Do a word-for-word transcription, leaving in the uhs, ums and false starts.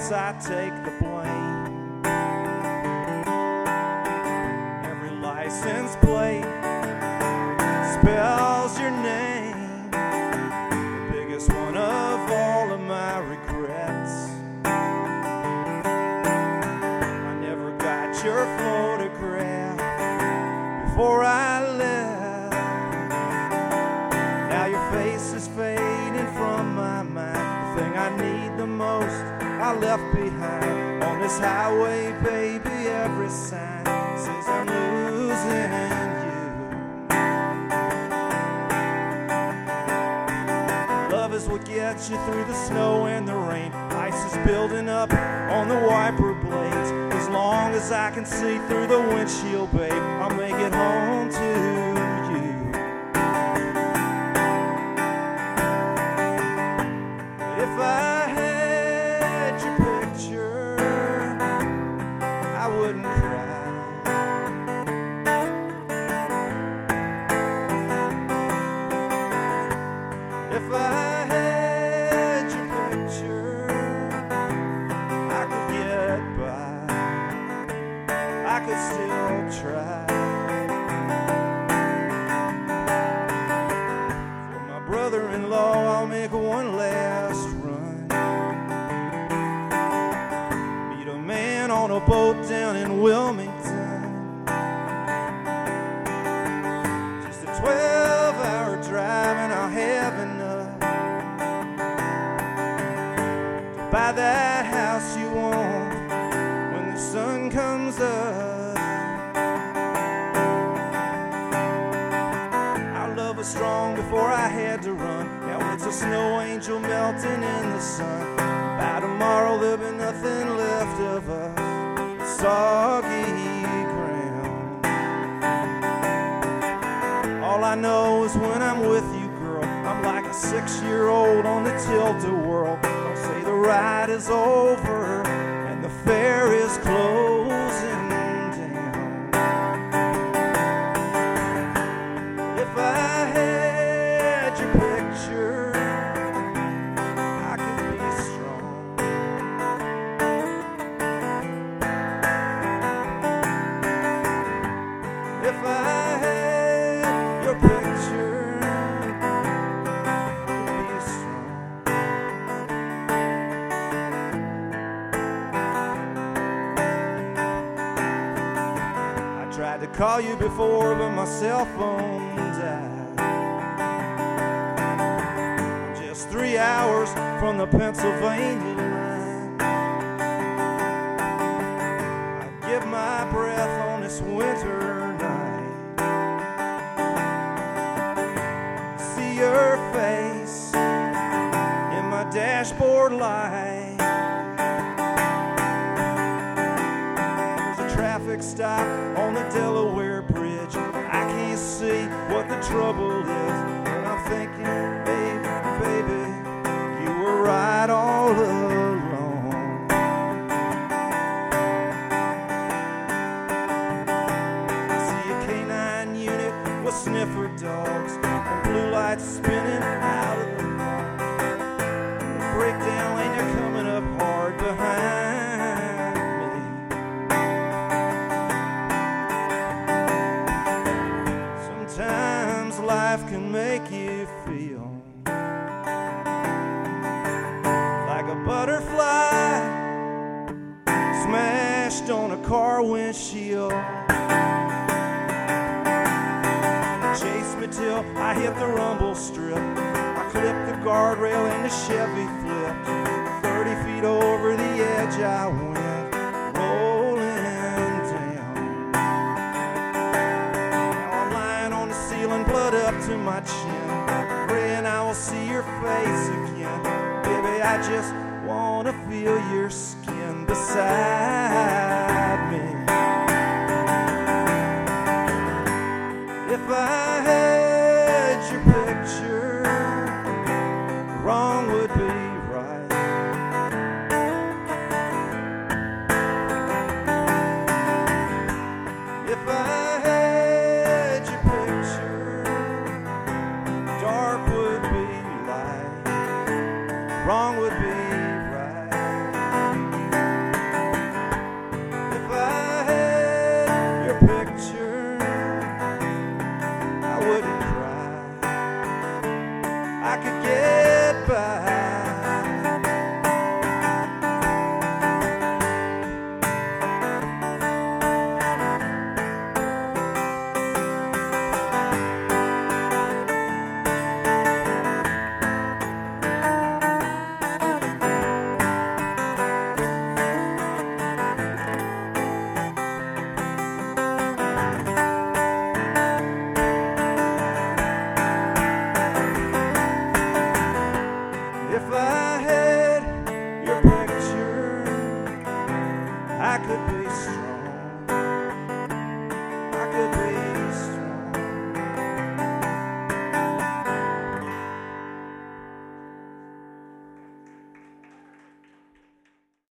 guess I take the blame. Every license plate spells your name, the biggest one of all of my regrets. I never got your photograph before I left. Now your face is fading from my mind. The thing I need the most I left behind on this highway, baby. Every sign says I'm losing you. Love is what gets you through the snow and the rain. Ice is building up on the wiper blades. As long as I can see through the windshield, babe, I'll make it home to you. If I had your picture, I wouldn't cry. If I had your picture, I could get by. I could still try. For my brother-in-law, I'll make one last run. Meet a man on a boat down in Wilmington. Just a twelve-hour drive, and I'll have enough to buy that house you want when the sun comes up. Our love was strong before I had to run. Now it's a snow angel melting in the sun. By tomorrow there'll be nothing left of us, soggy ground. All I know is when I'm with you, girl, I'm like a six-year-old on the tilt-a-whirl. Don't say the ride is over and the fair is closing down. If I had your picture, I could be strong. If I had your picture, I could be strong. I tried to call you before, but my cell phone died. I'm just three hours from the Pennsylvania line. I give my breath on this winter night. See your face in my dashboard light. There's a traffic stop on the Delaware Bridge. I can't see what the trouble is, and I'm thinking, baby, baby, you were right all along. I see a canine unit with sniffer dogs and blue lights spinning out of the park. The breakdown lane, they're coming up hard behind me. Sometimes life can make you feel like a butterfly smashed on a car windshield. Chase me till I hit the rumble strip. I clipped the guardrail and the Chevy flipped. Thirty feet over the edge I went, rolling down. Now I'm lying on the ceiling, blood up to my chin, praying I will see your face again. Baby, I just wanna feel your skin.